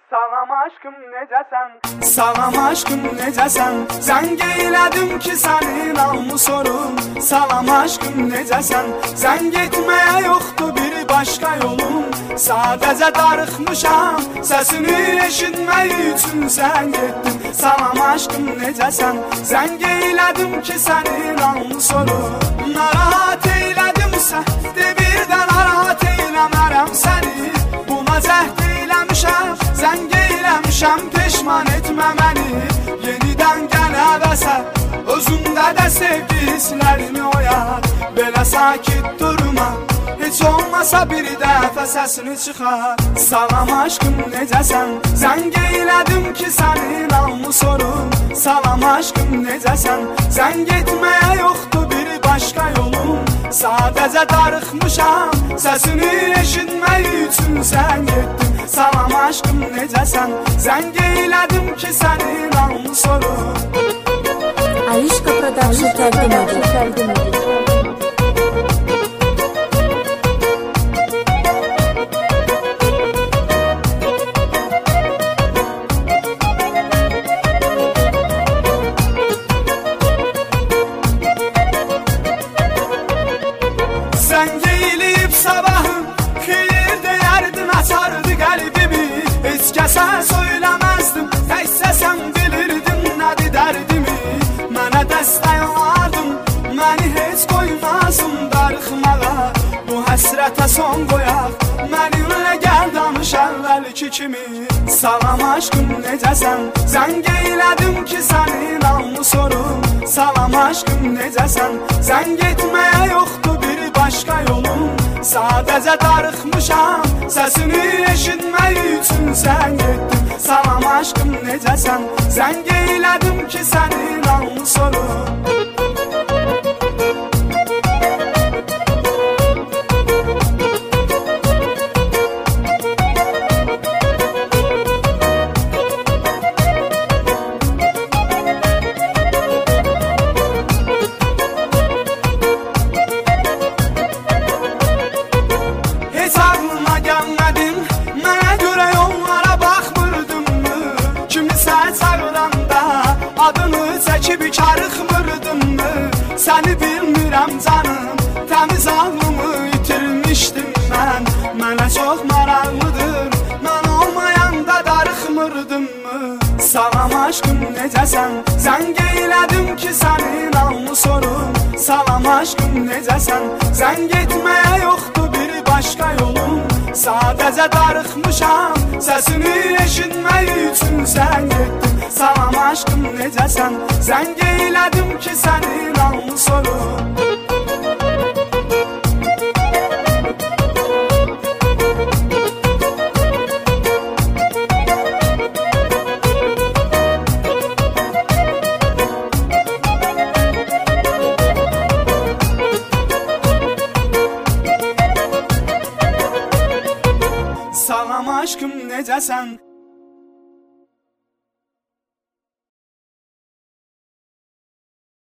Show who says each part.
Speaker 1: Salam aşkım necəsən? Salam aşkım necəsən? Zəng eylədim ki sənin almı sorun. Salam aşkım necəsən? Zəng etməyə yoxdur bir başqa yolum. Sadəcə darıxmışam, səsini eşitmək üçün zəng etdim. Salam aşkım necəsən? Zəng eylədim ki sənin almı sorun. Narahat eylədimsə, de birdən narahat eyləmərəm səni. Buna cəhd eyləmişəm, zəng eyləmişəm, peşman etmə məni. Yenidən gəl həvəsə, özündə də sevgi hisslərimi oyat. Belə sakit durma, heç olmasa bir dəfə səsini çıxar. Salam aşkım necəsən? Zəng eylədim ki sənin almı sorun. Salam aşkım necəsən? Zəng etməyə yoxdur bir başqa yolum. Sadəcə darıxmışam, səsini eşitmək üçün zəng etdim. Salam aşkım necəsən? Zəng eylədim ki sənin almı sorun.
Speaker 2: Alişka Production təqdim edir.
Speaker 1: Zəng eyləyib sabahım, xeyir deyərdin, açardı qəlbimi. Heç kəsə söyləməzdim, təkcə sən bilirdin nədir dərdimi. Mənə dəstək olardın, məni heç qoymazdım darıxmağa. Bu həsrətə son qoyaq, mənimlə gəl danış əvvəlki kimi. Salam aşkım necəsən? Zəng eylədim ki sənin almı sorun. Salam aşkım necəsən? Zəng etməyə yoxdur bir başqa yolum. Sadəcə darıxmışam, səsini eşitmək üçün zəng etdim. Salam aşkım necəsən? Zəng eylədim ki sənin almı sorun. Heç ağlıma gəlmədin, mənə görə yollara baxmırdın mı? Kimisə çağıranda adını çəkib karıxmırdın mı? Səni bilmirəm canım, təmiz ağlımı itirmişdim mən. Mənə çox maraqlıdır, mən olmayanda darıxmırdın mı? Salam aşkım necəsən? Zəng eylədim ki sənin almı sorun. Salam aşkım necəsən? Zəng etməyə yoxdur bir başqa yolum. Sadəcə darıxmışam, səsini eşitmək üçün zəng etdim. Salam aşkım necəsən? Zəng eylədim ki sənin almı sorun. Salam aşkım necəsən?